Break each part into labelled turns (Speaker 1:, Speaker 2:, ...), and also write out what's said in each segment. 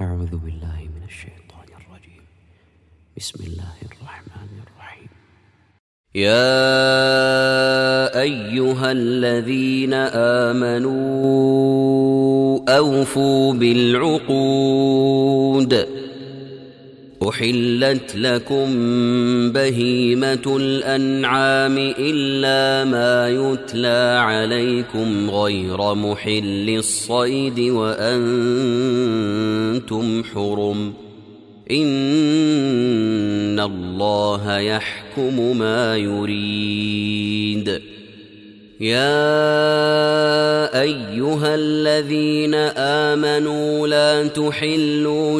Speaker 1: أعوذ بالله من الشيطان الرجيم. بسم الله الرحمن الرحيم.
Speaker 2: يا أيها الذين آمنوا أوفوا بالعقود. أحلت لكم بهيمة الأنعام إلا ما يتلى عليكم غير محل الصيد وأنتم حرم. إن الله يحكم ما يريد. يا أيها الذين آمنوا لا تحلوا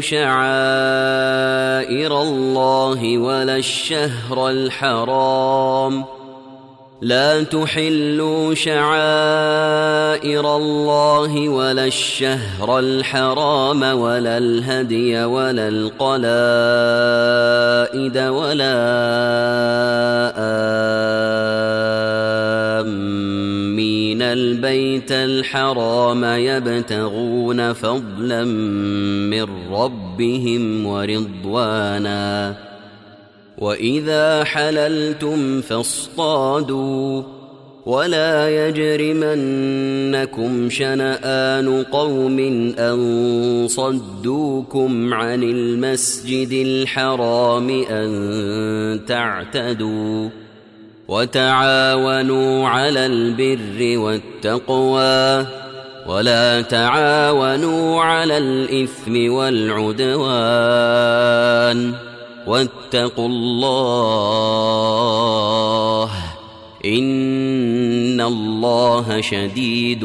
Speaker 2: شعائر الله ولا الشهر الحرام ولا الهدي ولا القلائد ولا آمين البيت الحرام يبتغون فضلا من ربهم ورضوانا. وإذا حللتم فاصطادوا ولا يجرمنكم شنآن قوم أن صدوكم عن المسجد الحرام أن تعتدوا. وتعاونوا على البر والتقوى ولا تعاونوا على الإثم والعدوان. واتقوا الله إن الله شديد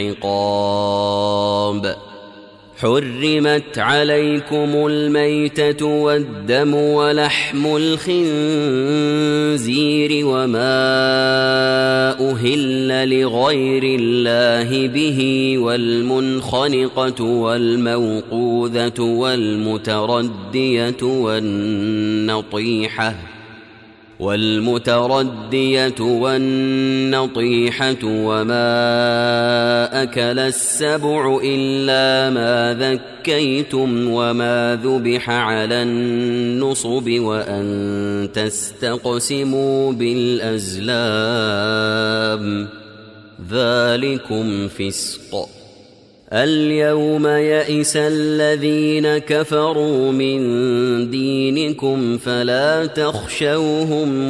Speaker 2: العقاب. حرمت عليكم الميتة والدم ولحم الخنزير وما أهل لغير الله به والمنخنقة والموقوذة والمتردية والنطيحة وما أكل السبع إلا ما ذكيتم وما ذبح على النصب وأن تستقسموا بالأزلام ذلكم فسق. اليوم يئس الذين كفروا من دينكم فلا تخشوهم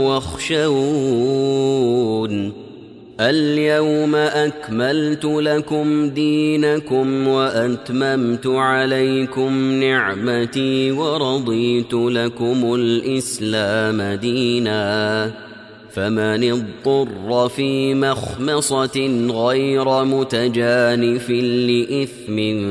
Speaker 2: واخشون. اليوم أكملت لكم دينكم وأتممت عليكم نعمتي ورضيت لكم الإسلام دينا. فمن اضطر في مخمصة غير متجانف لإثم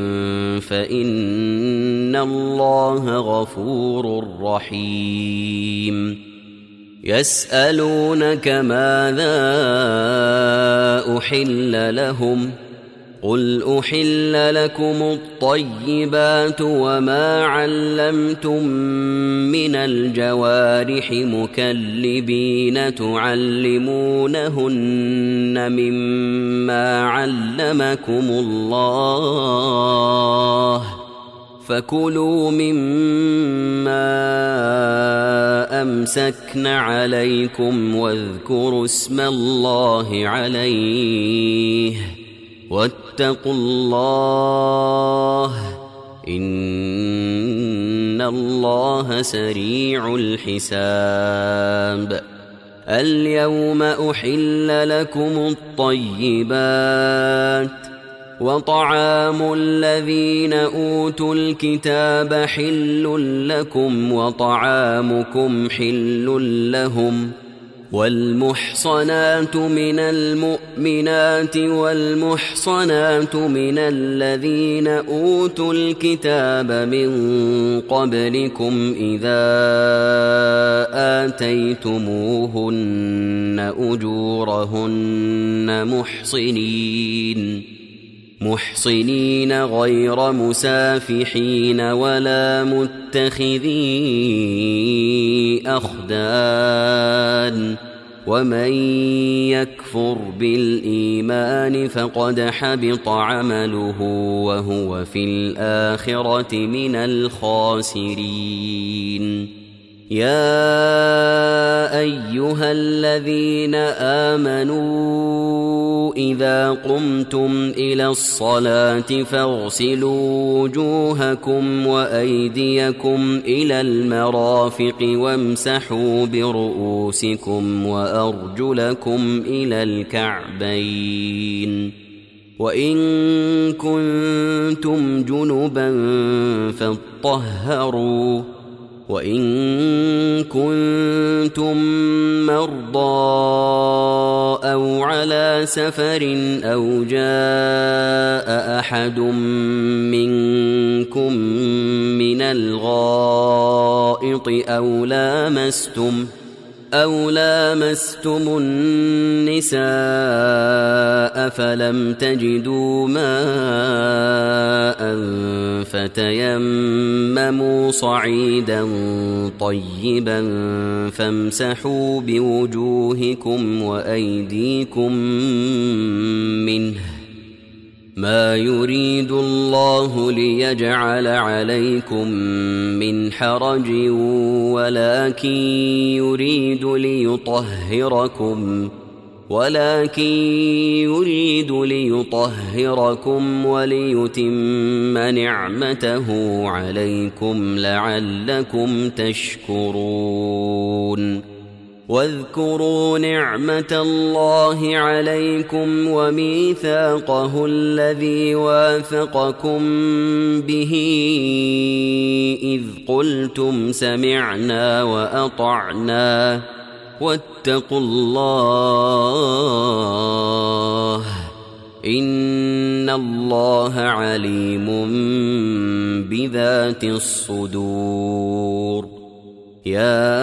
Speaker 2: فإن الله غفور رحيم. يسألونك ماذا أحل لهم قل أحل لكم الطيبات وما علمتم من الجوارح مكلبين تعلمونهن مما علمكم الله فكلوا مما أمسكن عليكم واذكروا اسم الله عليه واتقوا الله إن الله سريع الحساب. اليوم أحل لكم الطيبات وطعام الذين أوتوا الكتاب حل لكم وطعامكم حل لهم. والمحصنات من المؤمنات والمحصنات من الذين أوتوا الكتاب من قبلكم إذا آتيتموهن أجورهن محصنين غير مسافحين ولا متخذي أخدان ومن يكفر بالإيمان فقد حبط عمله وهو في الآخرة من الخاسرين. يا أيها الذين آمنوا إذا قمتم إلى الصلاة فاغسلوا وجوهكم وأيديكم إلى المرافق وامسحوا برؤوسكم وأرجلكم إلى الكعبين، وإن كنتم جنبا فاطهروا، وإن كنتم مرضى أو على سفر أو جاء أحد منكم من الغائط أو لامستم النساء فلم تجدوا ماء فتيمموا صعيدا طيبا فامسحوا بوجوهكم وأيديكم منه، ما يريد الله ليجعل عليكم من حرج ولكن يريد ليطهركم وليتم نعمته عليكم لعلكم تشكرون. واذكروا نعمة الله عليكم وميثاقه الذي واثقكم به إذ قلتم سمعنا وأطعنا واتقوا الله إن الله عليم بذات الصدور. يا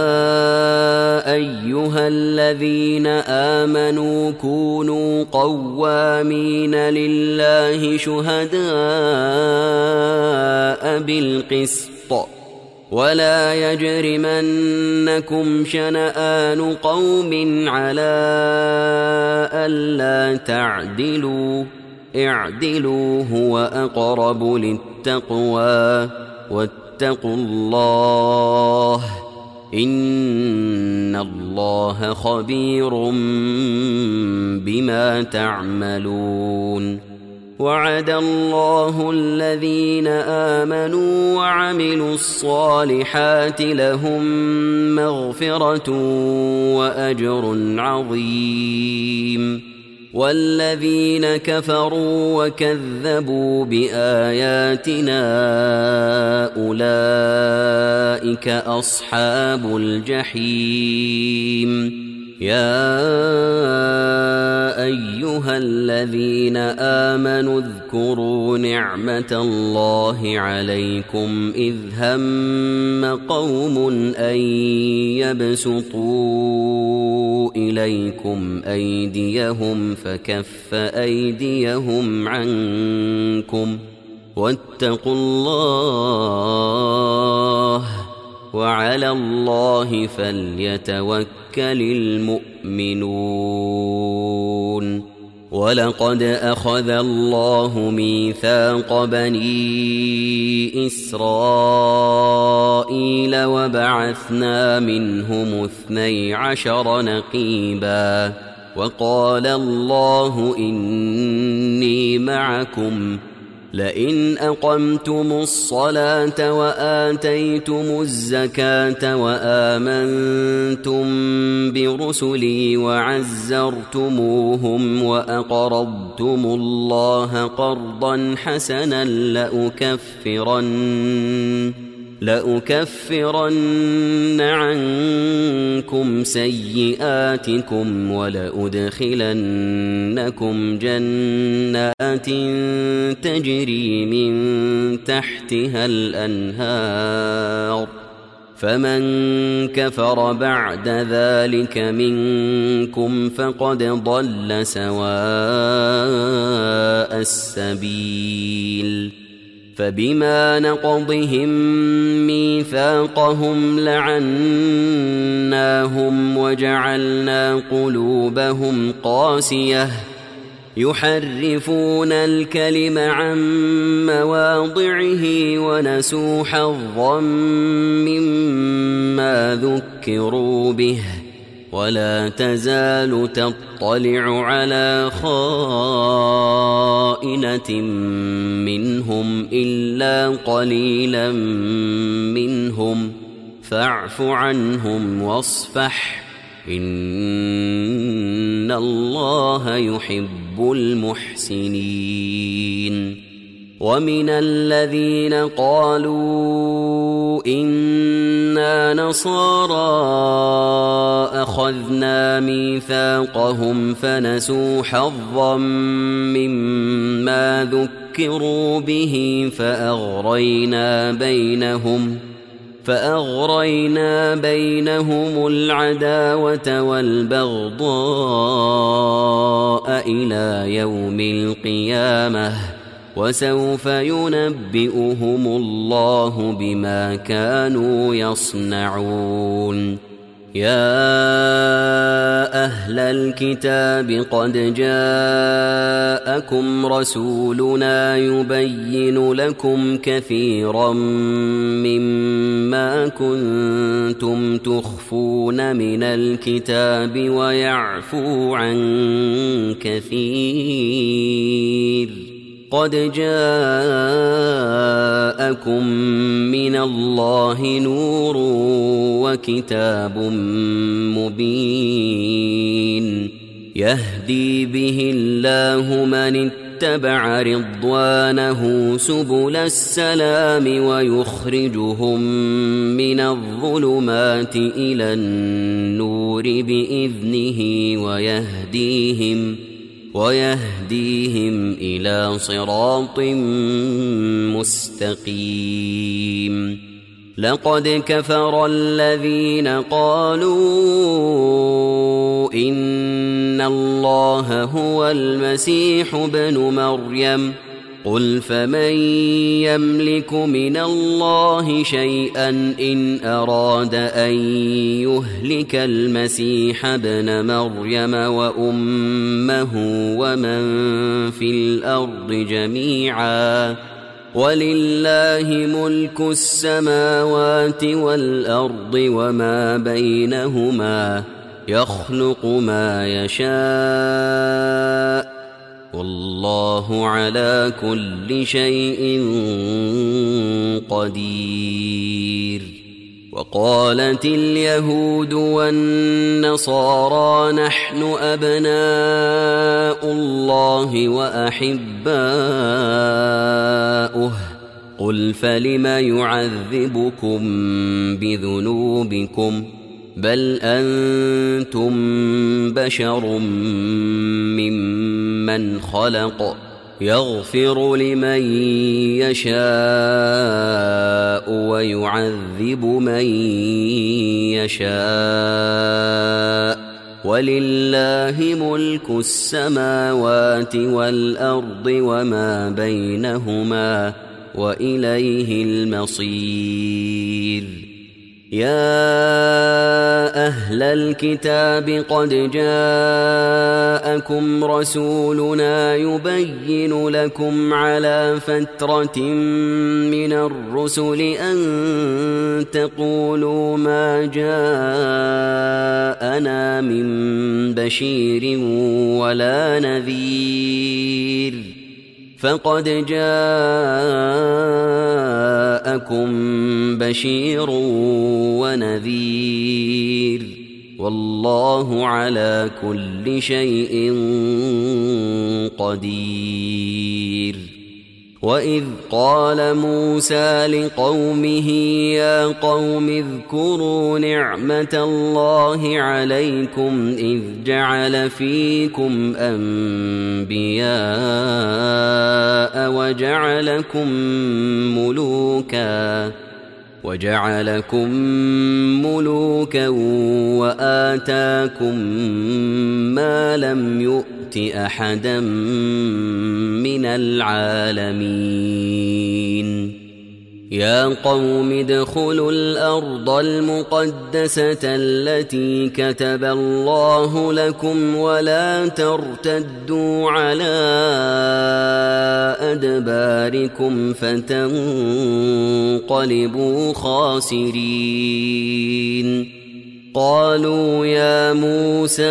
Speaker 2: أيها الذين آمنوا كونوا قوامين لله شهداء بالقسط، ولا يجرمنكم شنآن قوم على ألا تعدلوا، اعدلوا هو أقرب للتقوى، واتقوا الله إن الله خبير بما تعملون. وعد الله الذين آمنوا وعملوا الصالحات لهم مغفرة وأجر عظيم، والذين كفروا وكذبوا بآياتنا أولئك أصحاب الجحيم. يا أيها الذين آمنوا اذكروا نعمة الله عليكم إذ هم قوم أن يبسطوا إليكم أيديهم فكف أيديهم عنكم، واتقوا الله وعلى الله فليتوكل المؤمنون. ولقد أخذ الله ميثاق بني إسرائيل وبعثنا منهم 12 نقيبا، وقال الله إني معكم لئن أقمتم الصلاة وآتيتم الزكاة وآمنتم برسلي وعزرتموهم وأقرضتم الله قرضا حسنا لأكفرن عنكم سيئاتكم ولأدخلنكم جنات تجري من تحتها الأنهار، فمن كفر بعد ذلك منكم فقد ضل سواء السبيل. فبما نقضهم ميثاقهم لعناهم وجعلنا قلوبهم قاسية يحرفون الكلم عن مواضعه ونسوا حظا مما ذكروا به ولا تزال تطلع على خائنة منهم إلا قليلا منهم فاعف عنهم واصفح إن الله يحب المحسنين. ومن الذين قالوا إنا نصارى أخذنا ميثاقهم فنسوا حظا مما ذكروا به فأغرينا بينهم العداوة والبغضاء إلى يوم القيامة وسوف ينبئهم الله بما كانوا يصنعون. يا أهل الكتاب قد جاءكم رسولنا يبين لكم كثيرا مما كنتم تخفون من الكتاب ويعفو عن كثير. قد جاءكم من الله نور وكتاب مبين يهدي به الله من اتبع رضوانه سبل السلام ويخرجهم من الظلمات إلى النور بإذنه ويهديهم إلى صراط مستقيم. لقد كفر الذين قالوا إن الله هو المسيح ابن مريم قل فمن يملك من الله شيئا إن أراد أن يهلك المسيح ابن مريم وأمه ومن في الأرض جميعا ولله ملك السماوات والأرض وما بينهما يخلق ما يشاء والله على كل شيء قدير. وقالت اليهود والنصارى نحن أبناء الله وأحباؤه قل فلم يعذبكم بذنوبكم بل أنتم بشر ممن خلق يغفر لمن يشاء ويعذب من يشاء ولله ملك السماوات والأرض وما بينهما وإليه المصير. يا أهل الكتاب قد جاءكم رسولنا يبين لكم على فترة من الرسل أن تقولوا ما جاءنا من بشير ولا نذير فقد جاءكم بشير ونذير والله على كل شيء قدير. وإذ قال موسى لقومه يا قوم اذكروا نعمة الله عليكم إذ جعل فيكم أنبياء وجعلكم ملوكا وآتاكم ما لم يؤت نؤت أحدا من العالمين يا قوم ادخلوا الأرض المقدسة التي كتب الله لكم ولا ترتدوا على أدباركم فتنقلبوا خاسرين قالوا يا موسى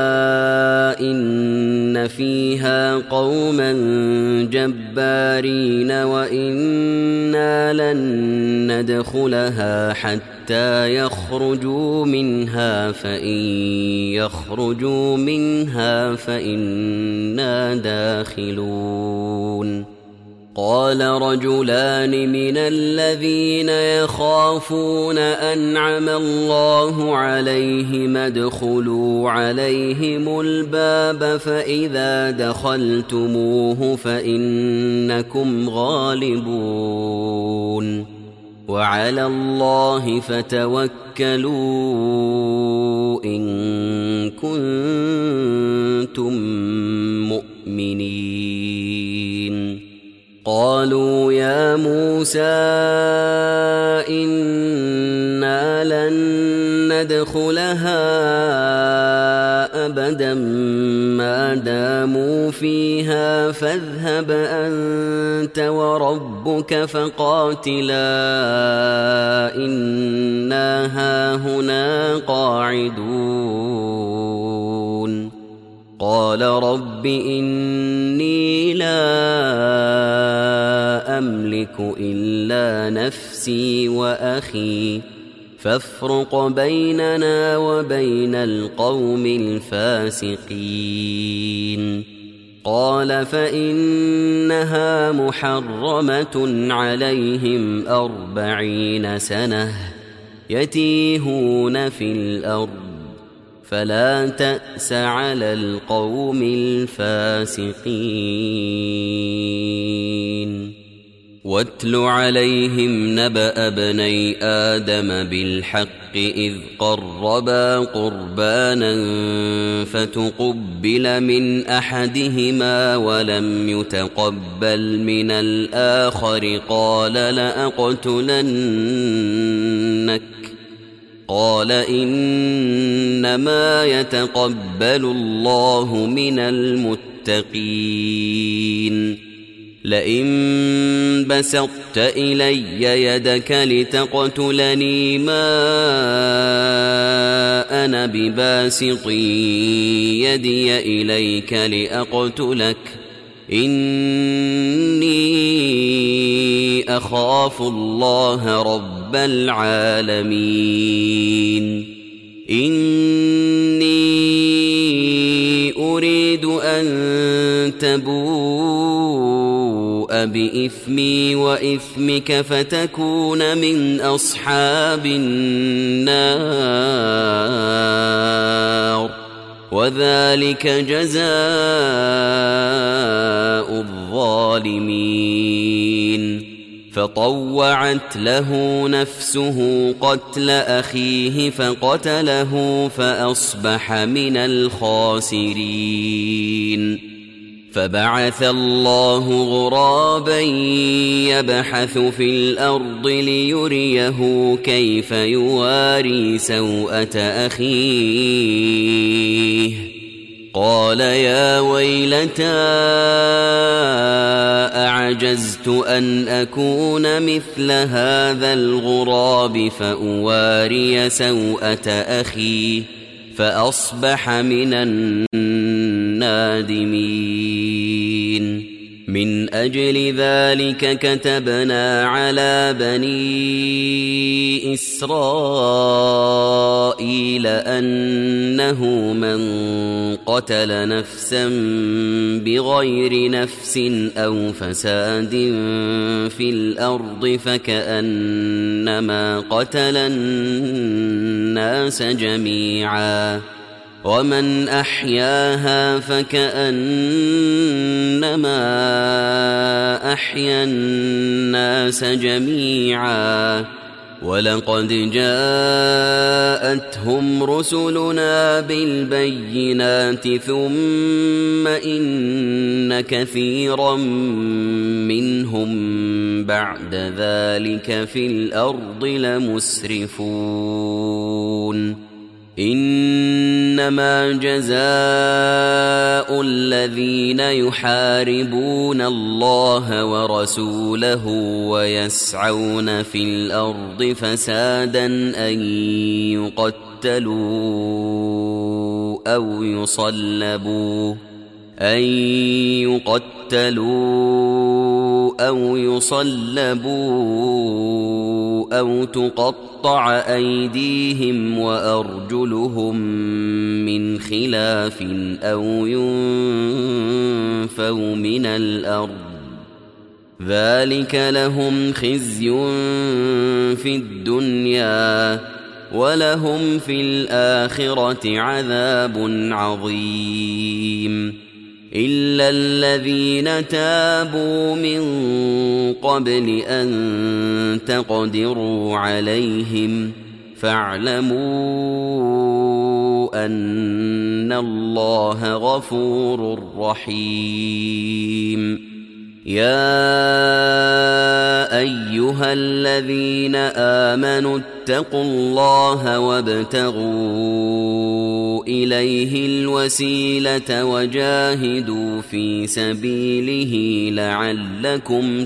Speaker 2: إن فيها قوما جبارين وإنا لن ندخلها حتى يخرجوا منها فإن يخرجوا منها فإنا داخلون قال رجلان من الذين يخافون أنعم الله عليهم ادخلوا عليهم الباب فإذا دخلتموه فإنكم غالبون وعلى الله فتوكلوا إن كنتم مؤمنين قالوا يا موسى إنا لن ندخلها أبدا ما داموا فيها فاذهب أنت وربك فقاتلا إنا هاهنا قاعدون قال رب إني لا أملك إلا نفسي وأخي فافرق بيننا وبين القوم الفاسقين قال فإنها محرمة عليهم 40 سنة يتيهون في الأرض فلا تأس على القوم الفاسقين واتل عليهم نبأ ابني آدم بالحق إذ قربا قربانا فتقبل من أحدهما ولم يتقبل من الآخر قال لأقتلنك قال إنما يتقبل الله من المتقين لئن بسطت إلي يدك لتقتلني ما أنا بباسط يدي إليك لأقتلك إني أخاف الله رب العالمين إني أريد أن تبوء بإثمي وإثمك فتكون من أصحاب النار وذلك جزاء الظالمين فطوعت له نفسه قتل أخيه فقتله فأصبح من الخاسرين فبعث الله غرابا يبحث في الأرض ليريه كيف يواري سوءة أخيه قال يا ويلتى أعجزت أن أكون مثل هذا الغراب فأواري سوءة أخي فأصبح من النادمين من أجل ذلك كتبنا على بني إسرائيل أنه من قتل نفسا بغير نفس أو فساد في الأرض فكأنما قتل الناس جميعا ومن أحياها فكأنما أحيا الناس جميعا ولقد جاءتهم رسلنا بالبينات ثم إن كثيرا منهم بعد ذلك في الأرض لمسرفون إنما جزاء الذين يحاربون الله ورسوله ويسعون في الأرض فسادا أن يقتلوا أو يصلبوا أو تقطع أيديهم وأرجلهم من خلاف أو ينفوا من الأرض ذلك لهم خزي في الدنيا ولهم في الآخرة عذاب عظيم إلا الذين تابوا من قبل أن تقدروا عليهم فاعلموا أن الله غفور رحيم يا أيها الذين آمنوا اتقوا الله وابتغوا إليه الوسيلة وجاهدوا في سبيله لعلكم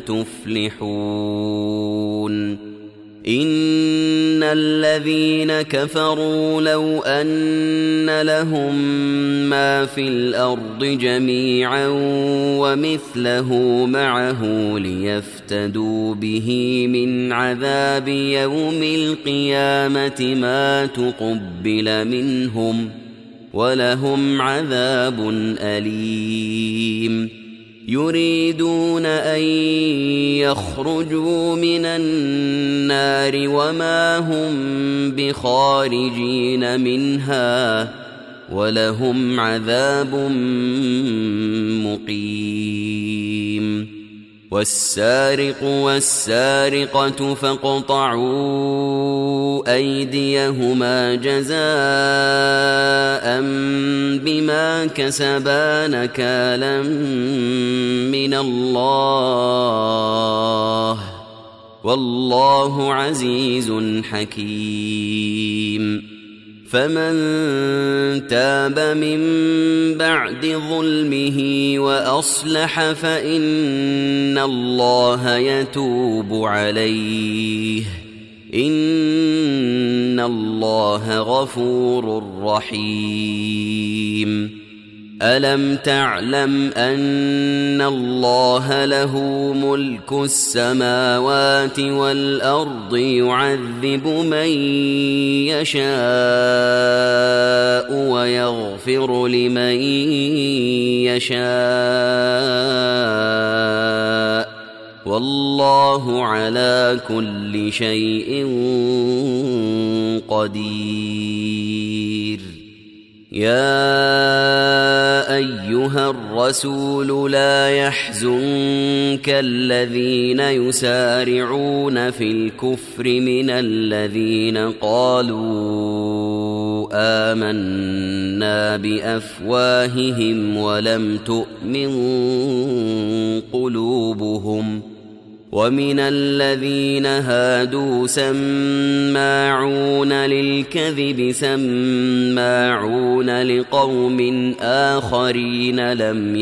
Speaker 2: تفلحون إن الذين كفروا لو أن لهم ما في الأرض جميعا ومثله معه ليفتدوا به من عذاب يوم القيامة ما تقبل منهم ولهم عذاب أليم يريدون أن يخرجوا من النار وما هم بخارجين منها ولهم عذاب مقيم والسارق والسارقة فاقطعوا أيديهما جزاء بما كسبا نكالا من الله والله عزيز حكيم فمن تاب من بعد ظلمه وأصلح فإن الله يتوب عليه إن الله غفور رحيم ألم تعلم أن الله له ملك السماوات والأرض يعذب من يشاء ويغفر لمن يشاء والله على كل شيء قدير يا أيها الرسول لا يحزنك الذين يسارعون في الكفر من الذين قالوا آمنا بأفواههم ولم تؤمن قلوبهم ومن الذين هادوا سماعون للكذب سماعون لقوم آخرين لم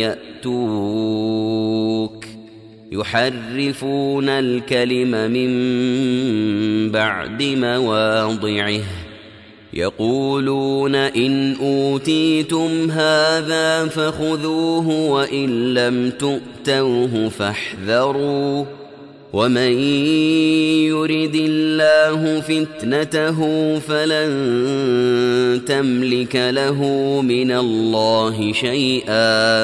Speaker 2: يأتوك يحرفون الكلم من بعد مواضعه يقولون إن أوتيتم هذا فخذوه وإن لم تؤتوه فاحذروا ومن يرد الله فتنته فلن تملك له من الله شيئا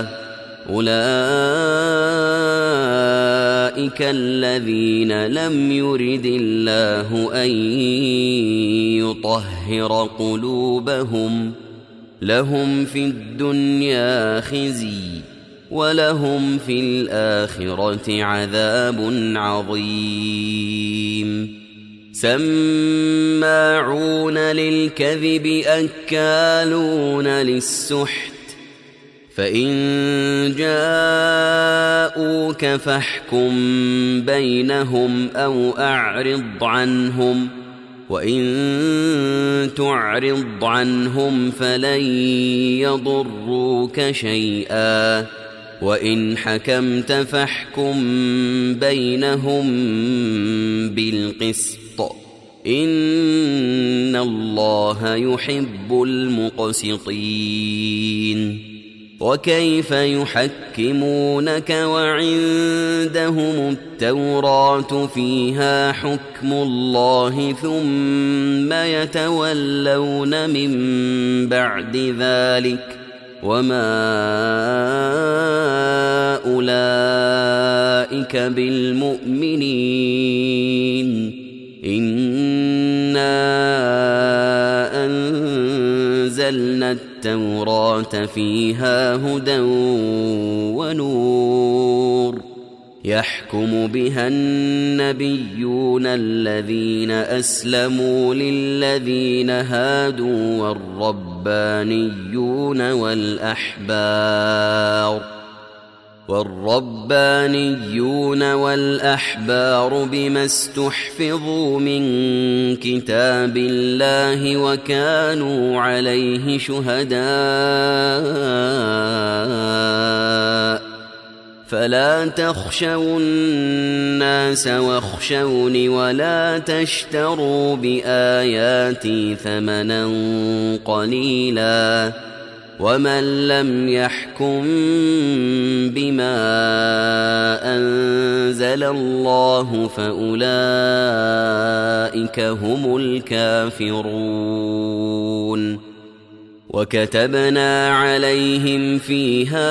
Speaker 2: أولئك الذين لم يرد الله أن يطهر قلوبهم لهم في الدنيا خزي ولهم في الآخرة عذاب عظيم سماعون للكذب أكالون للسحت فإن جاءوك فاحكم بينهم أو أعرض عنهم وإن تعرض عنهم فلن يضروك شيئا وإن حكمت فاحكم بينهم بالقسط إن الله يحب المقسطين وكيف يحكمونك وعندهم التوراة فيها حكم الله ثم يتولون من بعد ذلك وما أولئك بالمؤمنين إنا أنزلنا التوراة فيها هدى ونور يحكم بها النبيون الذين أسلموا للذين هادوا والربانيون والأحبار بما استحفظوا من كتاب الله وكانوا عليه شهداء فلا تخشوا الناس واخشوني ولا تشتروا بآياتي ثمنا قليلا ومن لم يحكم بما أنزل الله فأولئك هم الكافرون وكتبنا عليهم فيها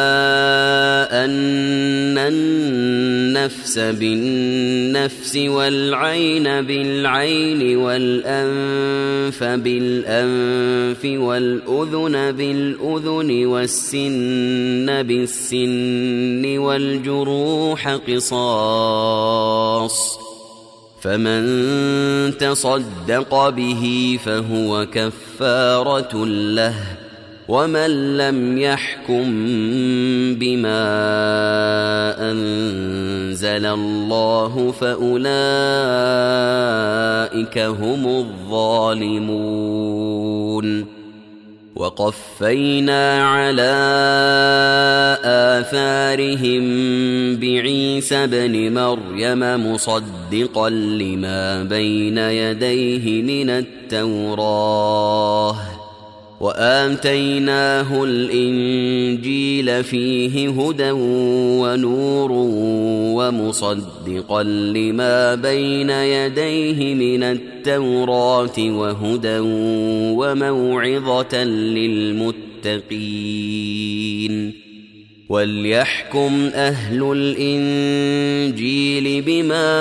Speaker 2: أن النفس بالنفس والعين بالعين والأنف بالأنف والأذن بالأذن والسن بالسن والجروح قصاص فمن تصدق به فهو كفارة له ومن لم يحكم بما أنزل الله فأولئك هم الظالمون وقفينا على آثارهم بعيسى ابن مريم مصدقا لما بين يديه من التوراة وآتيناه الإنجيل فيه هدى ونور ومصدقا لما بين يديه من التوراة وهدى وموعظة للمتقين وليحكم أهل الإنجيل بما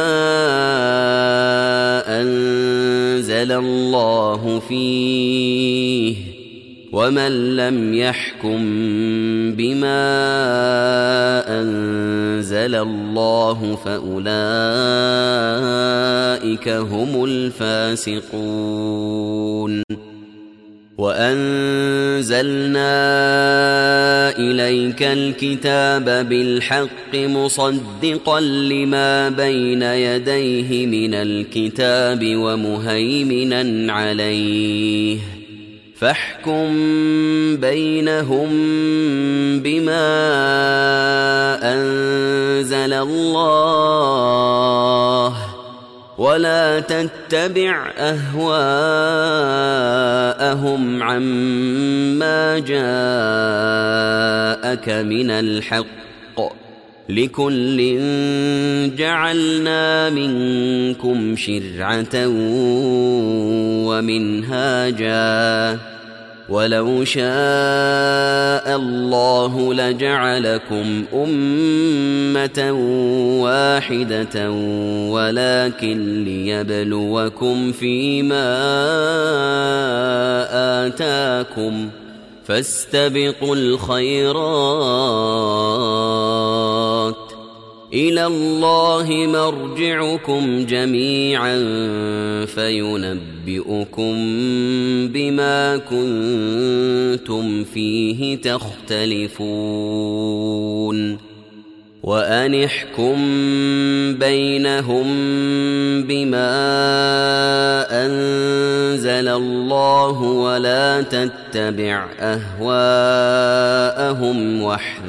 Speaker 2: أنزل الله فيه ومن لم يحكم بما أنزل الله فأولئك هم الفاسقون وأنزلنا إليك الكتاب بالحق مصدقا لما بين يديه من الكتاب ومهيمنا عليه فاحكم بينهم بما أنزل الله ولا تتبع أهواءهم عما جاءك من الحق لكل جعلنا منكم شرعة ومنهاجا ولو شاء الله لجعلكم أمة واحدة ولكن ليبلوكم فيما آتاكم فاستبقوا الخيرات إلى الله مرجعكم جميعا فينبئكم بما كنتم فيه تختلفون وأن احكم بينهم بما أنزل الله ولا تتبع أهواءهم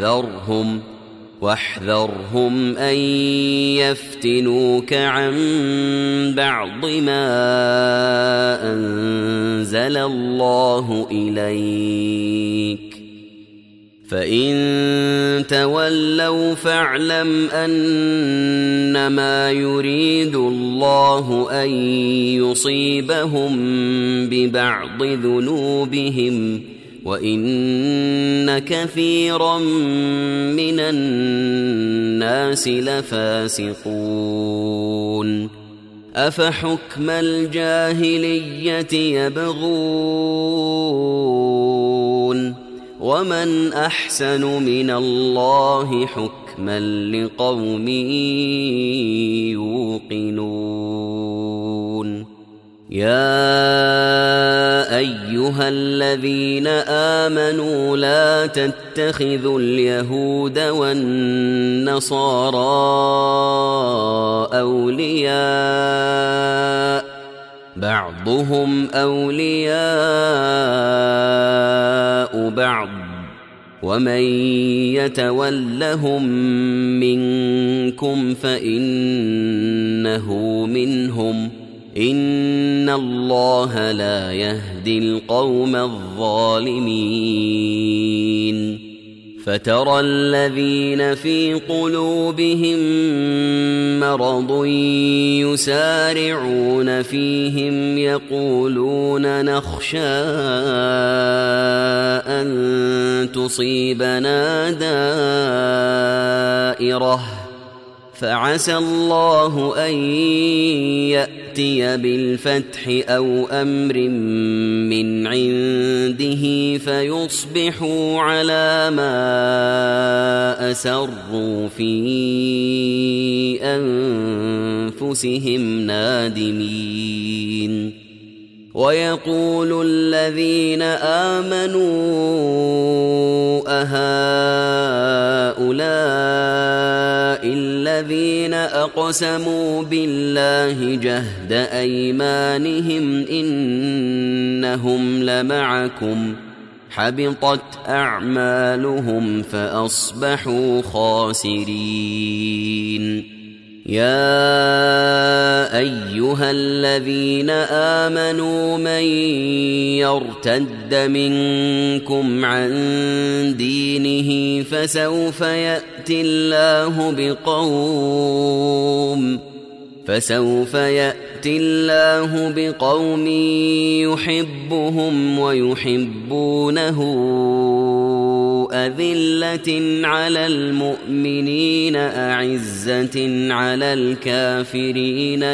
Speaker 2: واحذرهم أن يفتنوك عن بعض ما أنزل الله إليك فإن تولوا فاعلم أنما يريد الله أن يصيبهم ببعض ذنوبهم وإن كثيرا من الناس لفاسقون أفحكم الجاهلية يبغون ومن أحسن من الله حكما لقوم يوقنون يا أيها الذين آمنوا لا تتخذوا اليهود والنصارى أولياء بعضهم أولياء بعض ومن يتولهم منكم فإنه منهم إن الله لا يهدي القوم الظالمين فترى الذين في قلوبهم مرض يسارعون فيهم يقولون نخشى أن تصيبنا دائرة فعسى الله أن يأتي بالفتح أو أمر من عنده فيصبحوا على ما أسروا في أنفسهم نادمين ويقول الذين آمنوا أهؤلاء الذين أقسموا بالله جهد أيمانهم إنهم لمعكم حبطت أعمالهم فأصبحوا خاسرين يا أيها الذين آمنوا من يرتد منكم عن دينه فسوف يأتي الله بقوم يحبهم ويحبونه أذلة على المؤمنين أعزة على الكافرين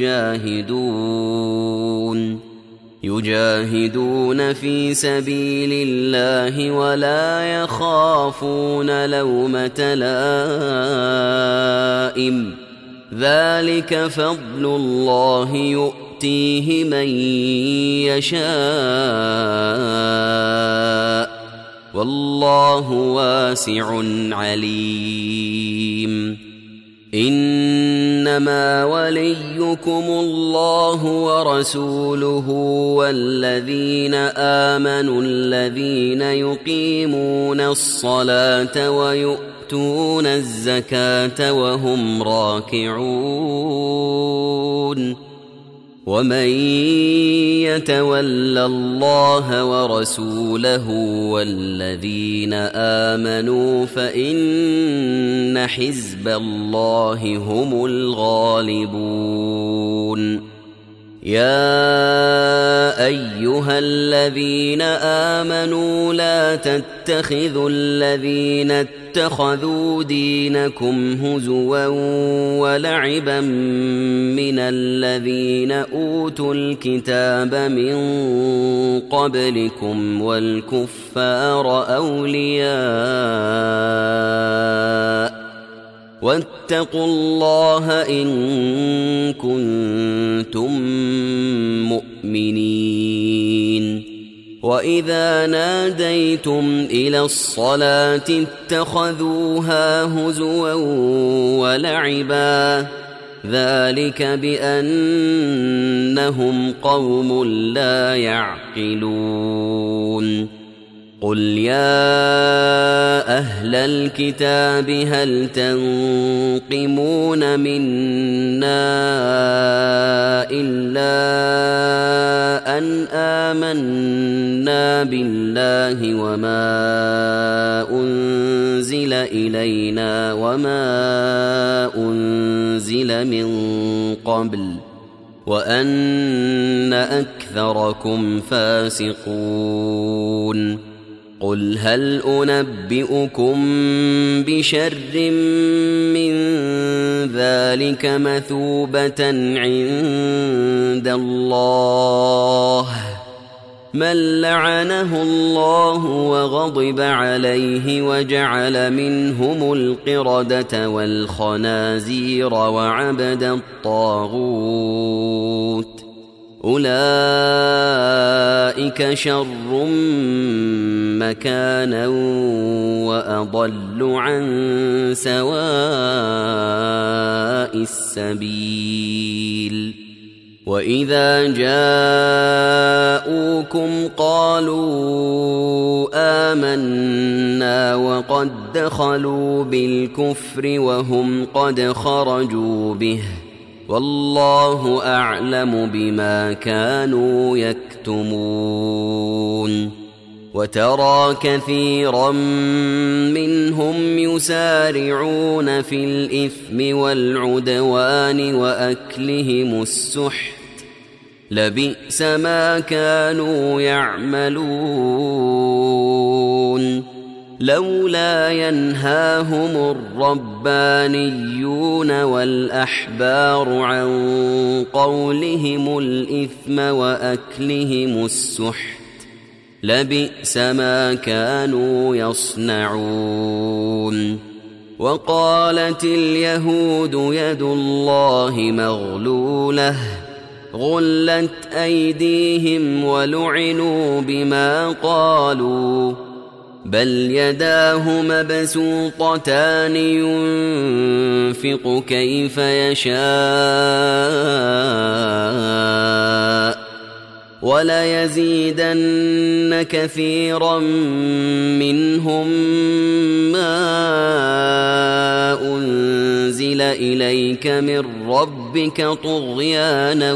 Speaker 2: يجاهدون في سبيل الله ولا يخافون لومة لائم ذلك فضل الله يؤتيه من يشاء والله واسع عليم إنما وليكم الله ورسوله والذين آمنوا الذين يقيمون الصلاة ويؤتون الزكاة وهم راكعون ومن يتول الله ورسوله والذين آمنوا فإن حزب الله هم الغالبون يا أيها الذين آمنوا لا تتخذوا الذين اتخذوا دينكم هزوا ولعبا من الذين أوتوا الكتاب من قبلكم والكفار أولياء واتقوا الله إن كنتم مؤمنين. وإذا ناديتم إلى الصلاة اتخذوها هزوا ولعبا ذلك بأنهم قوم لا يعقلون. قل يا أهل الكتاب هل تنقمون منا إلا أن آمنا بالله وما أنزل إلينا وما أنزل من قبل وأن أكثركم فاسقون. قل هل أنبئكم بشر من ذلك مثوبة عند الله من لعنه الله وغضب عليه وجعل منهم القردة والخنازير وعبد الطاغوت أولئك شر مكانا وأضل عن سواء السبيل. وإذا جاءوكم قالوا آمنا وقد دخلوا بالكفر وهم قد خرجوا به والله أعلم بما كانوا يكتمون. وترى كثيرا منهم يسارعون في الإثم والعدوان وأكلهم السحت لبئس ما كانوا يعملون. لولا ينهاهم الربانيون والأحبار عن قولهم الإثم وأكلهم السحت لبئس ما كانوا يصنعون. وقالت اليهود يد الله مغلولة غلت أيديهم ولعنوا بما قالوا بل يداه مبسوطتان ينفق كيف يشاء وليزيدن كثيرا منهم ما أنزل إليك من ربك طغيانا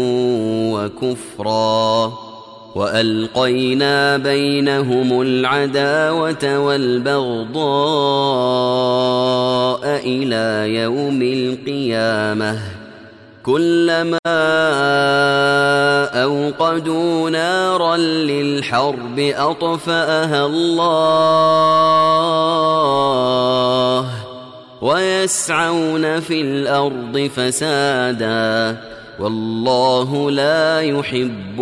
Speaker 2: وكفرا وألقينا بينهم العداوة والبغضاء إلى يوم القيامة كلما أوقدوا نارا للحرب أطفأها الله ويسعون في الأرض فسادا والله لا يحب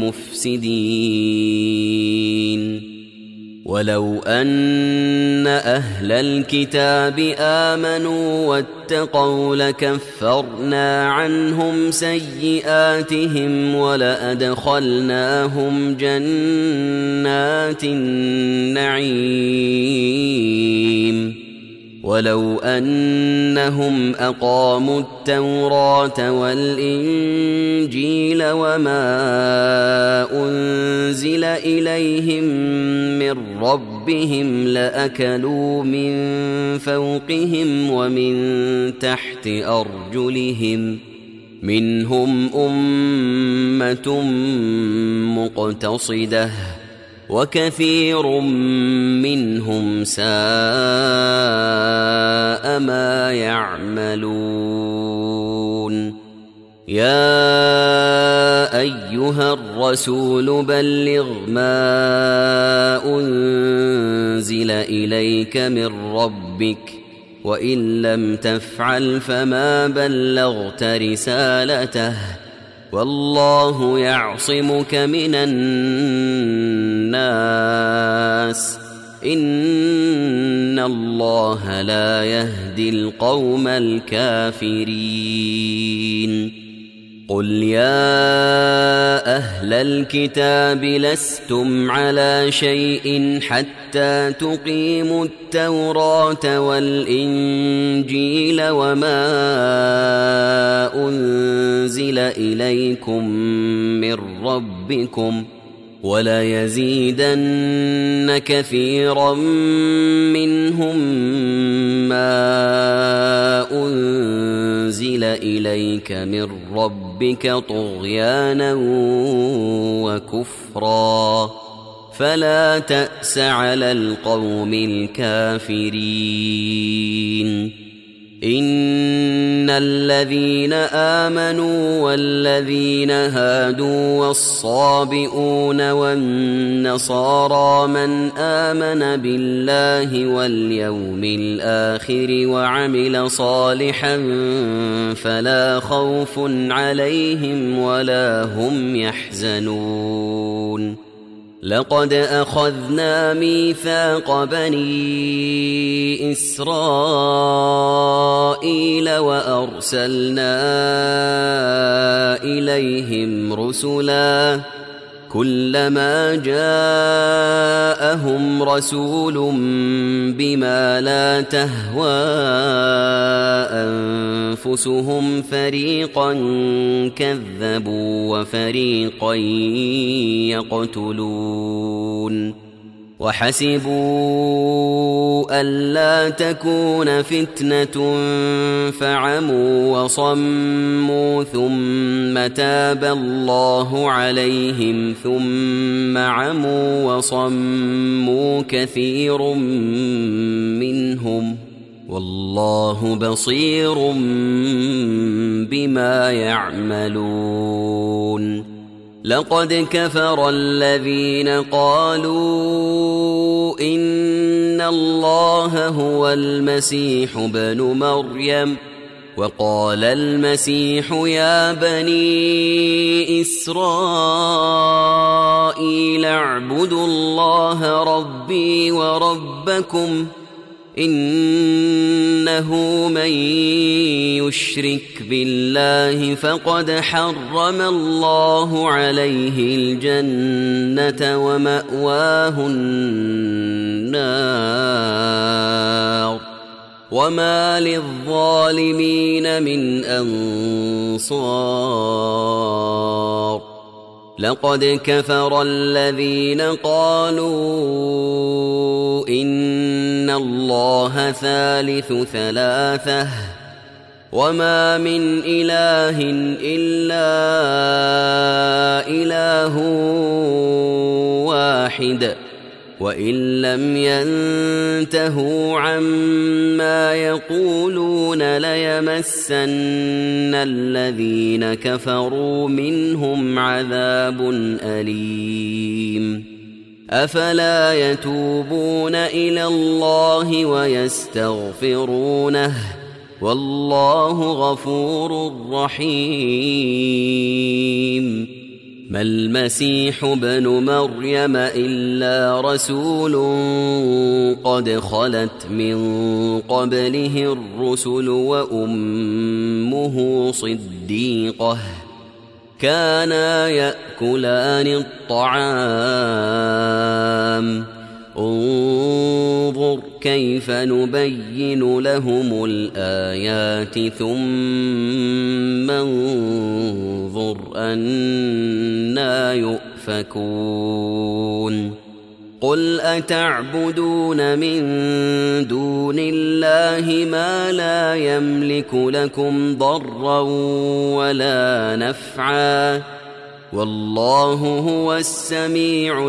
Speaker 2: المفسدين. ولو أن أهل الكتاب آمنوا واتقوا لكفرنا عنهم سيئاتهم ولأدخلناهم جنات النعيم. ولو أنهم أقاموا التوراة والإنجيل وما أنزل إليهم من ربهم لأكلوا من فوقهم ومن تحت أرجلهم منهم أمة مقتصدة وكثير منهم ساء ما يعملون. يا أيها الرسول بلغ ما أنزل إليك من ربك وإن لم تفعل فما بلغت رسالته والله يعصمك من الناس إن الله لا يهدي القوم الكافرين. قل يا أهل الكتاب لستم على شيء حتى تقيموا التوراة والإنجيل وما أنزل إليكم من ربكم وليزيدن كثيرا منهم ما أنزل إليك من ربك طغيانا وكفرا فلا تأس على القوم الكافرين. إن الذين آمنوا والذين هادوا والصابئون والنصارى من آمن بالله واليوم الآخر وعمل صالحا فلا خوف عليهم ولا هم يحزنون. لقد أخذنا ميثاق بني إسرائيل وأرسلنا إليهم رسلا كلما جاءهم رسول بما لا تهوى أنفسهم فريقا كذبوا وفريقا يقتلون. وحسبوا ألا تكون فتنة فعموا وصموا ثم تاب الله عليهم ثم عموا وصموا كثير منهم والله بصير بما يعملون. لقد كفر الذين قالوا إن الله هو المسيح ابن مريم وقال المسيح يا بني إسرائيل اعبدوا الله ربي وربكم إنه من يشرك بالله فقد حرم الله عليه الجنة ومأواه النار وما للظالمين من أنصار. لقد كفر الذين قالوا إن الله ثالث ثلاثة وما من إله إلا إله واحد وإن لم ينتهوا عما يقولون ليمسن الذين كفروا منهم عذاب أليم. أفلا يتوبون إلى الله ويستغفرونه والله غفور رحيم. ما المسيح ابن مريم إلا رسول قد خلت من قبله الرسل وأمه صديقة كانا يأكلان الطعام انظر كيف نبين لهم الآيات ثم انظر أنى يؤفكون. قل أتعبدون من دون الله ما لا يملك لكم ضرا ولا نفعا والله هو السميع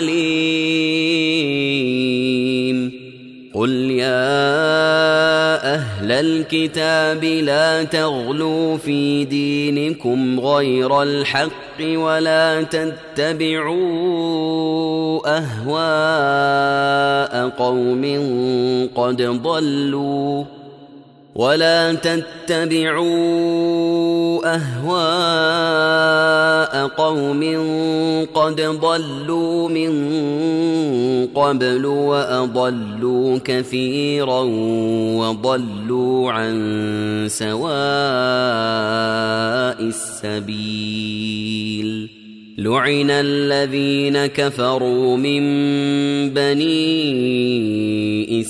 Speaker 2: العليم. قل يا أهل الكتاب لا تغلوا في دينكم غير الحق ولا تتبعوا أهواء قوم قوم قد ضلوا من قبل وأضلوا كثيرا وضلوا عن سواء السبيل لعن الذين كفروا من بني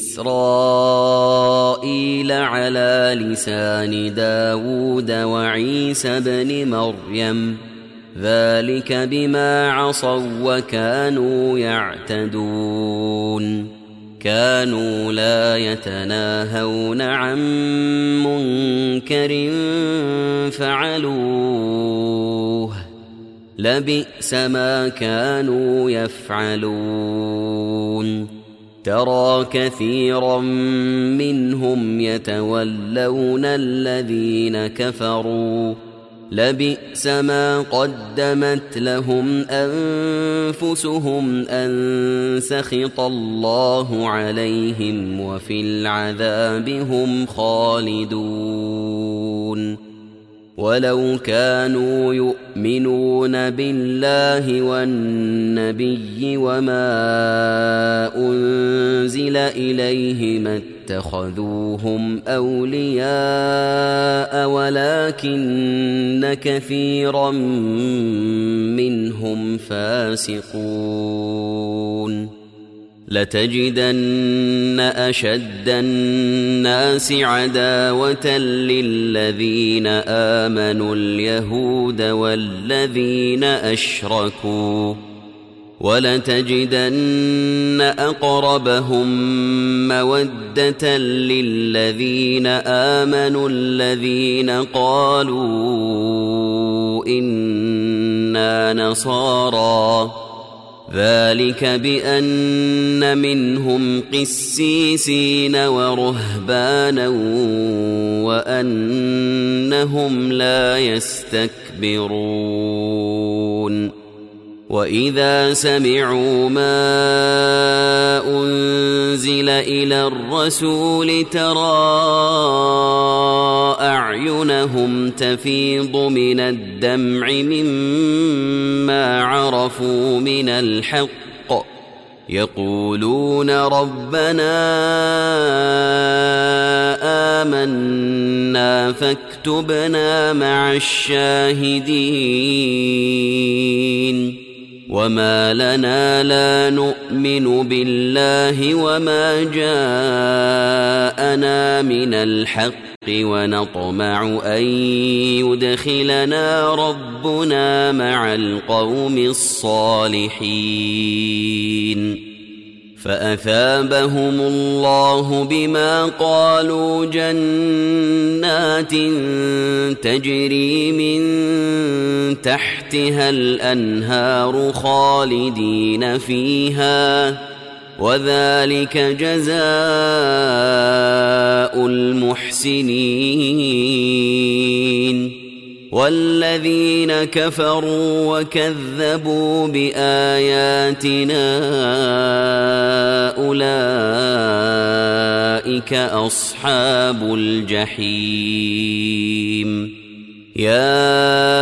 Speaker 2: إسرائيل على لسان داود وعيسى بن مريم ذلك بما عصوا وكانوا يعتدون كانوا لا يتناهون عن منكر فعلوه لبئس ما كانوا يفعلون ترى كثيرا منهم يتولون الذين كفروا لبئس ما قدمت لهم أنفسهم أن سخط الله عليهم وفي العذاب هم خالدون ولو كانوا يؤمنون بالله والنبي وما أنزل إليه ما اتخذوهم أولياء ولكن كثيرا منهم فاسقون لتجدن أشد الناس عداوة للذين آمنوا اليهود والذين أشركوا ولتجدن أقربهم مودة للذين آمنوا الذين قالوا إنا نصارى ذلك بأن منهم قسيسين ورهبانا وأنهم لا يستكبرون وإذا سمعوا ما أنزل إلى الرسول ترى أعينهم تفيض من الدمع مما عرفوا من الحق يقولون ربنا آمنا فاكتبنا مع الشاهدين وما لنا لا نؤمن بالله وما جاءنا من الحق ونطمع أن يدخلنا ربنا مع القوم الصالحين فأثابهم الله بما قالوا جنات تجري من تحتها الأنهار خالدين فيها وذلك جزاء المحسنين والذين كفروا وكذبوا بآياتنا أولئك أصحاب الجحيم يا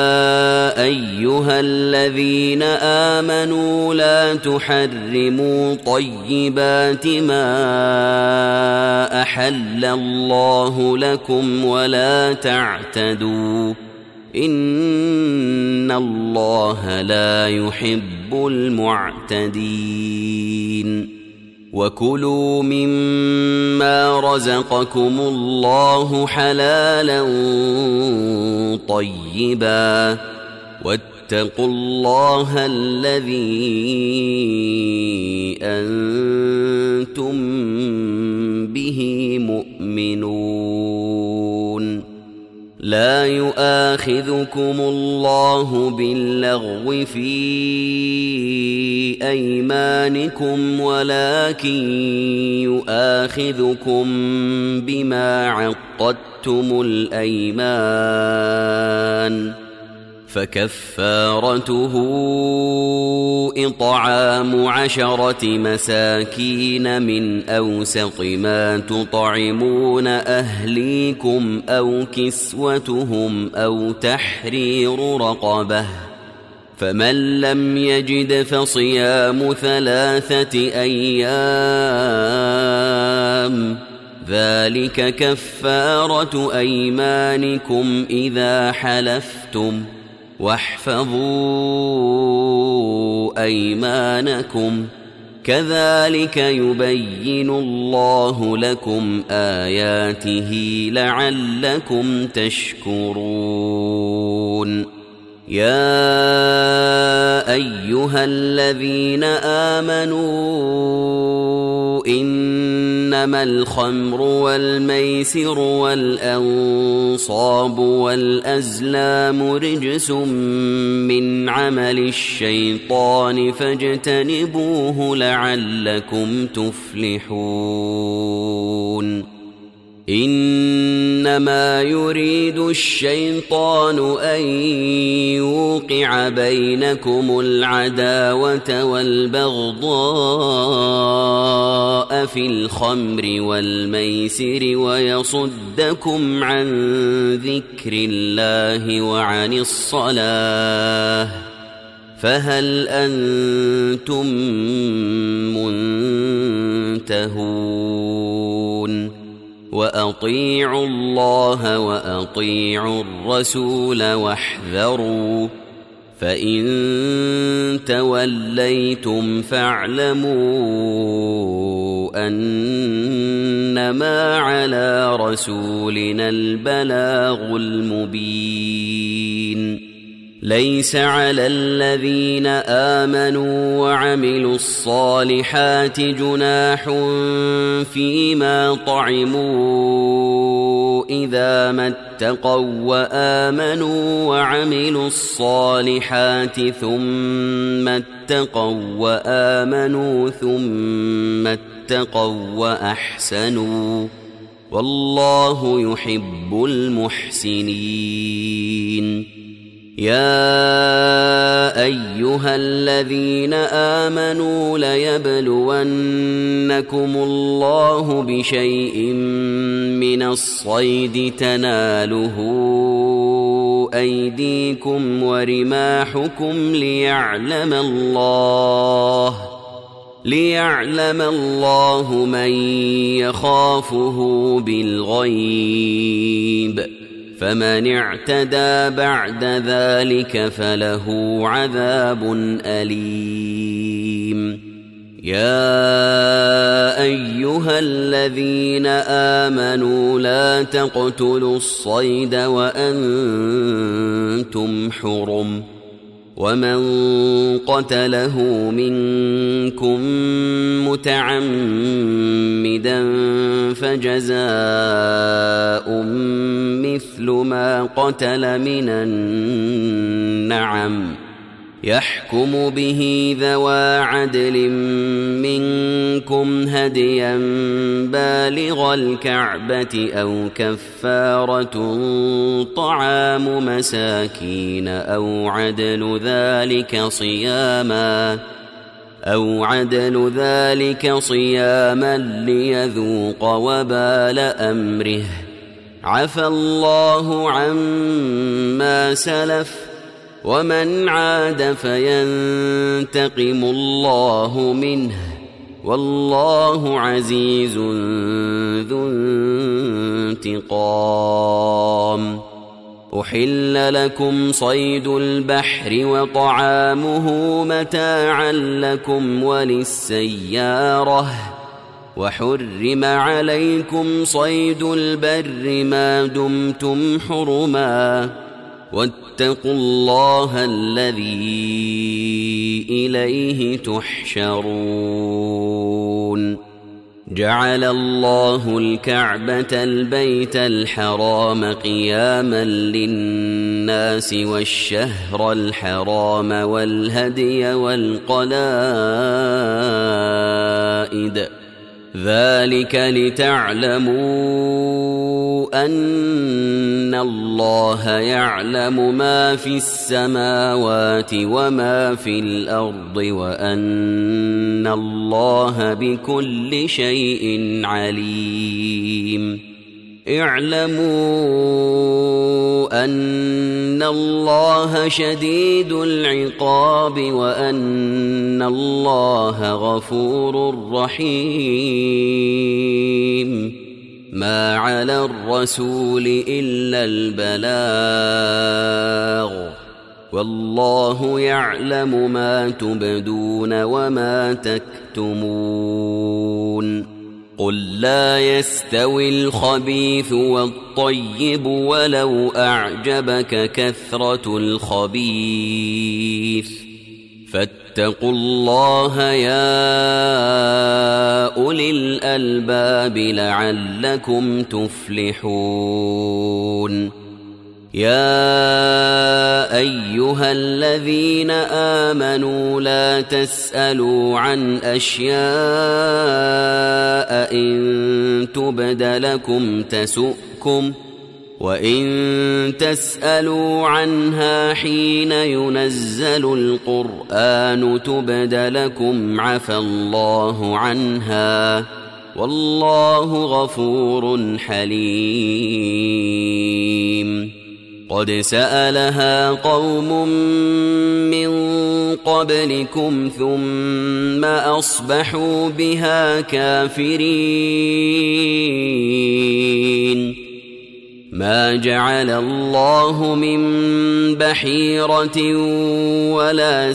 Speaker 2: أيها الذين آمنوا لا تحرموا طيبات ما أحل الله لكم ولا تعتدوا إن الله لا يحب المعتدين وكلوا مما رزقكم الله حلالا طيبا واتقوا الله الذي أنتم به مؤمنون لا يؤاخذكم الله باللغو في أيمانكم ولكن يؤاخذكم بما عقدتم الأيمان فكفارته إطعام 10 مساكين من أوسط ما تطعمون أهليكم أو كسوتهم أو تحرير رقبة فمن لم يجد فصيام 3 أيام ذلك كفارة أيمانكم إذا حلفتم واحفظوا أيمانكم كذلك يبين الله لكم آياته لعلكم تشكرون يا أيها الذين آمنوا إنما الخمر والميسر والأنصاب والأزلام رجس من عمل الشيطان فاجتنبوه لعلكم تفلحون إنما يريد الشيطان أن يوقع بينكم العداوة والبغضاء في الخمر والميسر ويصدكم عن ذكر الله وعن الصلاة فهل أنتم منتهون وأطيعوا الله وأطيعوا الرسول واحذروا فإن توليتم فاعلموا أنما على رسولنا البلاغ المبين ليس على الذين آمنوا وعملوا الصالحات جناح فيما طعموا إذا ما اتقوا وآمنوا وعملوا الصالحات ثم اتقوا وآمنوا ثم اتقوا وأحسنوا والله يحب المحسنين يا أيها الذين آمنوا ليبلونكم الله بشيء من الصيد تناله أيديكم ورماحكم ليعلم الله من يخافه بالغيب فمن اعتدى بعد ذلك فله عذاب أليم يا أيها الذين آمنوا لا تقتلوا الصيد وأنتم حرم ومن قتله منكم متعمدا فجزاء مثل ما قتل من النعم يحكم به ذوى عدل منكم هديا بالغ الكعبة أو كفارة طعام مساكين أو عدل ذلك صياما ليذوق وبال أمره عفى الله عما سلف ومن عاد فينتقم الله منه والله عزيز ذو انتقام أحل لكم صيد البحر وطعامه متاعا لكم وللسيارة وحرم عليكم صيد البر ما دمتم حرما واتقوا الله الذي إليه تحشرون جعل الله الكعبة البيت الحرام قياما للناس والشهر الحرام والهدي والقلائد ذلك لتعلموا أن الله يعلم ما في السماوات وما في الأرض وأن الله بكل شيء عليم اعلموا أن الله شديد العقاب وأن الله غفور رحيم. ما على الرسول إلا البلاغ، والله يعلم ما تبدون وما تكتمون. قل لا يستوي الخبيث والطيب ولو أعجبك كثرة الخبيث، فاتقوا الله يا أولي الألباب لعلكم تفلحون. يا أيها الذين آمنوا لا تسألوا عن أشياء إن تبد لكم تسؤكم، وإن تسألوا عنها حين ينزل القرآن تبد لكم عفى الله عنها، والله غفور حليم. قد سألها قوم من قبلكم ثم أصبحوا بها كافرين. ما جعل الله من بحيرة ولا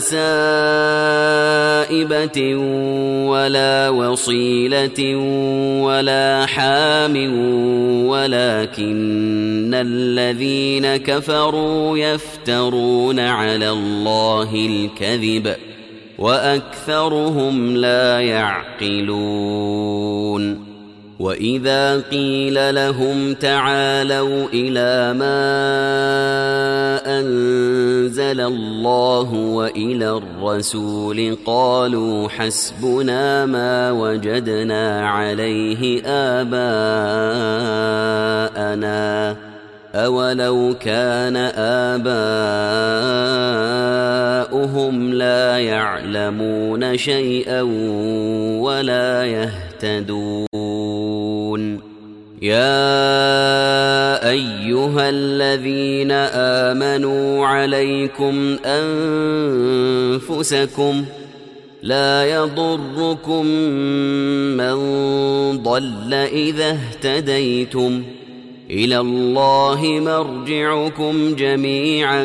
Speaker 2: سائبة ولا وصيلة ولا حام، ولكن الذين كفروا يفترون على الله الكذب وأكثرهم لا يعقلون. وإذا قيل لهم تعالوا إلى ما أنزل الله وإلى الرسول قالوا حسبنا ما وجدنا عليه آباءنا أولو كان آباؤهم لا يعلمون شيئا ولا يهتدون. يا أيها الذين آمنوا عليكم أنفسكم لا يضركم من ضل إذا اهتديتم، إلى الله مرجعكم جميعا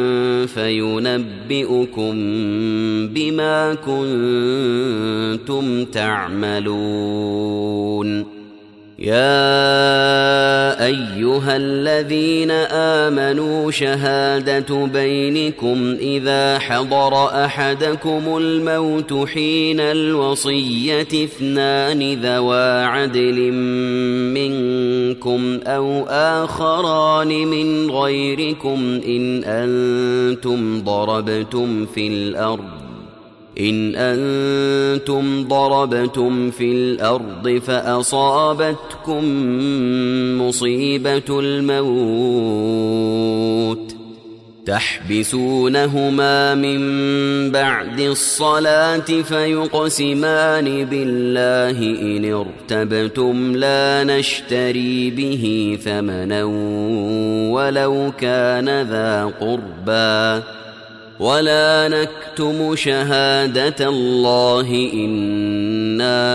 Speaker 2: فينبئكم بما كنتم تعملون. يا أيها الذين آمنوا شهادة بينكم إذا حضر أحدكم الموت حين الوصية اثنان ذوى عدل منكم أو آخران من غيركم إن أنتم ضربتم في الأرض فأصابتكم مصيبة الموت تحبسونهما من بعد الصلاة فيقسمان بالله إن ارتبتم لا نشتري به ثمنا ولو كان ذا قربى ولا نكتم شهادة الله إنا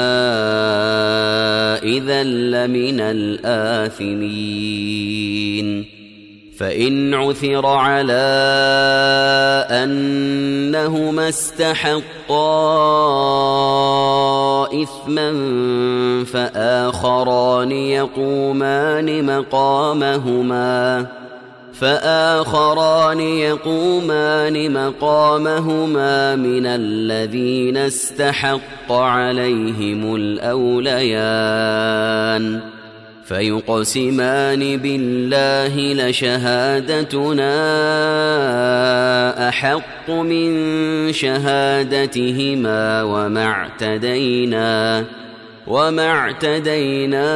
Speaker 2: إذا لمن الآثمين. فإن عثر على أنهما استحقا إثما فآخران يقومان مقامهما من الذين استحق عليهم الأوليان فيقسمان بالله لشهادتنا أحق من شهادتهما وما اعتدينا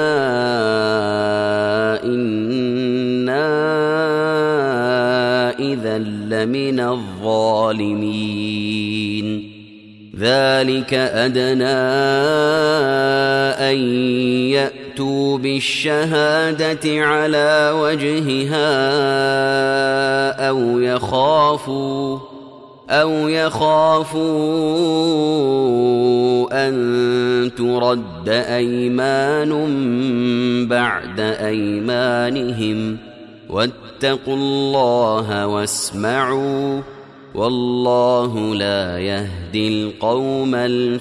Speaker 2: إنا إذا لمن الظالمين. ذلك أدنى أن يأتوا يأتوا بالشهادة على وجهها أو يخافوا أن ترد أيمان بعد أيمانهم واتقوا الله واسمعوا والله لا يهدي القوم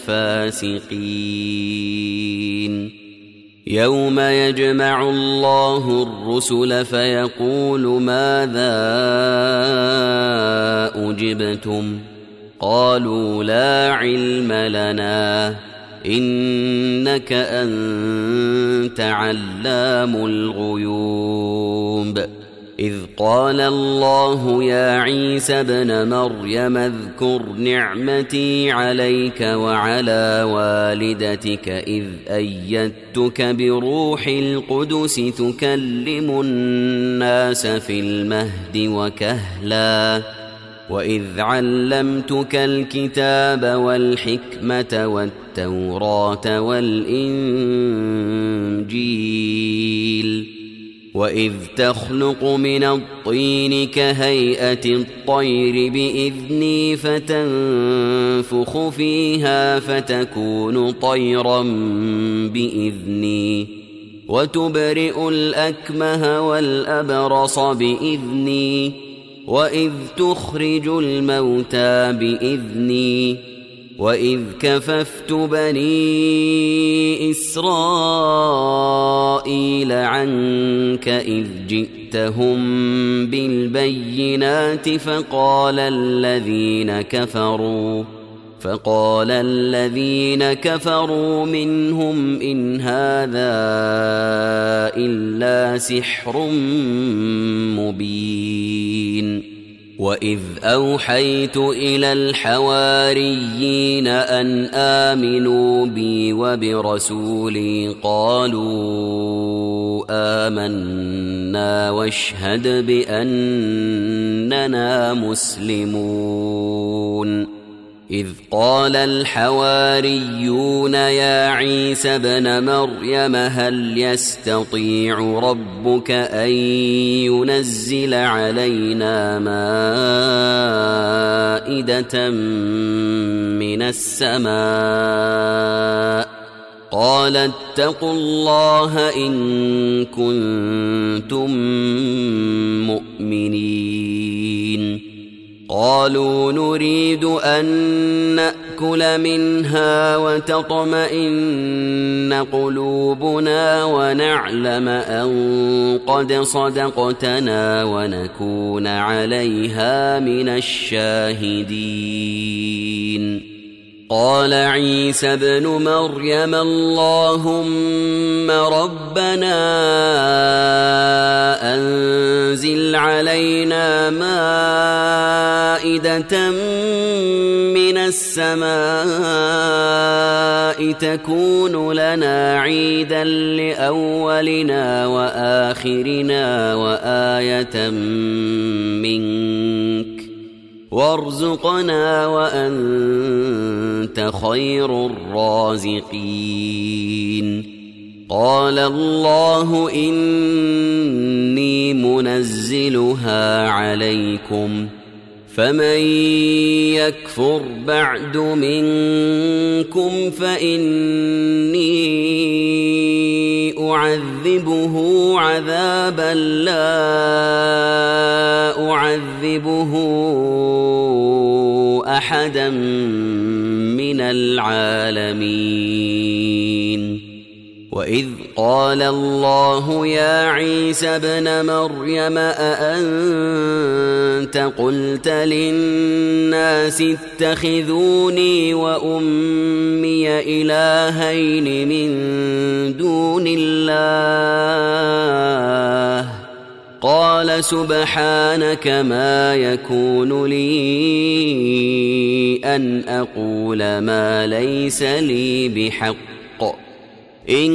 Speaker 2: الفاسقين. يوم يجمع الله الرسل فيقول ماذا أجبتم قالوا لا علم لنا إنك أنت علام الغيوب. إذ قال الله يا عيسى ابن مريم اذكر نعمتي عليك وعلى والدتك إذ أيدتك بروح القدس تكلم الناس في المهد وكهلا وإذ علمتك الكتاب والحكمة والتوراة والإنجيل وإذ تخلق من الطين كهيئة الطير بإذني فتنفخ فيها فتكون طيرا بإذني وتبرئ الأكمه والأبرص بإذني وإذ تخرج الموتى بإذني وإذ كففت بني إسرائيل عنك إذ جئتهم بالبينات فقال الذين كفروا منهم إن هذا إلا سحر مبين. وإذ أوحيت إلى الحواريين أن آمنوا بي وبرسولي قالوا آمنا واشهد بأننا مسلمون. إذ قال الحواريون يا عيسى ابن مريم هل يستطيع ربك أن ينزل علينا مائدة من السماء قال اتقوا الله إن كنتم مؤمنين. قالوا نريد أن نأكل منها وتطمئن قلوبنا ونعلم أن قد صدقتنا ونكون عليها من الشاهدين. قال عيسى ابن مريم اللهم ربنا أنزل علينا مائدة من السماء تكون لنا عيدا لأولنا وآخرنا وآية منك وارزقنا وأنت خير الرازقين. قال الله إني منزلها عليكم فمن يكفر بعد منكم فإني أعذبه عذابا لا أعذبه أحدا من العالمين. وإذ قال الله يا عيسى ابن مريم أأنت قلت للناس اتخذوني وأمي إلهين من دون الله قال سبحانك ما يكون لي أن أقول ما ليس لي بحق إن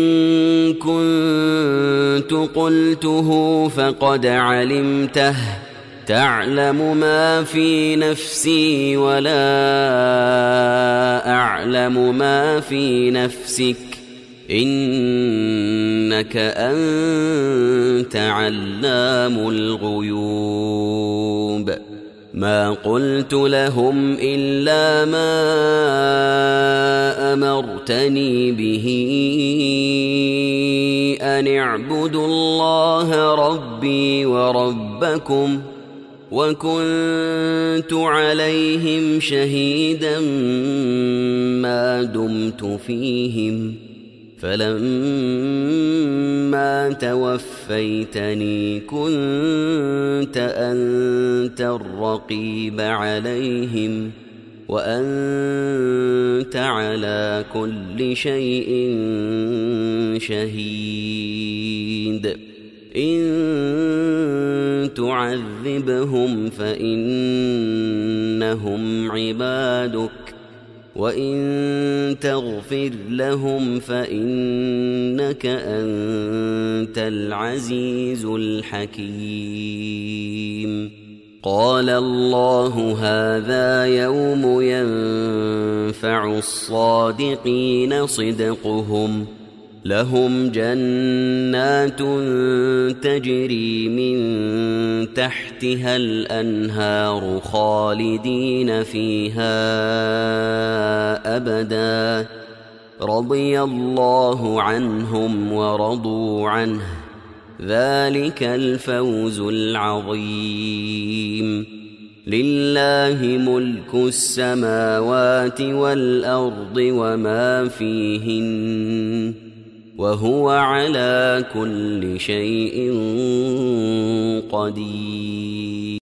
Speaker 2: كنت قلته فقد علمته تعلم ما في نفسي ولا أعلم ما في نفسك إنك أنت علام الغيوب ما قلت لهم إلا ما أمرتني به أن اعبدوا الله ربي وربكم وكنت عليهم شهيدا ما دمت فيهم فلما توفيتني كنت أنت الرقيب عليهم وأنت على كل شيء شهيد إن تعذبهم فإنهم عبادك وإن تغفر لهم فإنك أنت العزيز الحكيم قال الله هذا يوم ينفع الصادقين صدقهم لهم جنات تجري من تحتها الأنهار خالدين فيها أبدا رضي الله عنهم ورضوا عنه ذلك الفوز العظيم لله ملك السماوات والأرض وما فيهن وهو على كل شيء قدير